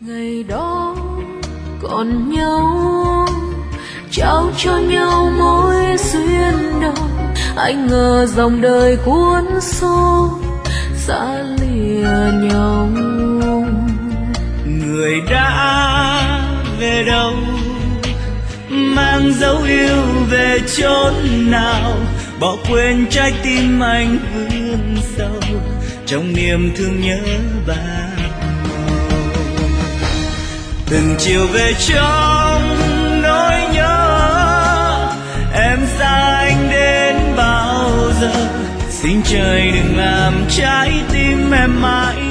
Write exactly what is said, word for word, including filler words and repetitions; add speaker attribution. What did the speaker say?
Speaker 1: Ngày đó còn nhau, trao cho nhau mối duyên đầu, anh ngờ dòng đời cuốn xô xa lìa nhau.
Speaker 2: Người đã về đâu, mang dấu yêu về chốn nào, bỏ quên trái tim anh vươn sâu trong niềm thương nhớ bao. Từng chiều về trong nỗi nhớ, em xa anh đến bao giờ, xin trời đừng làm trái tim em mãi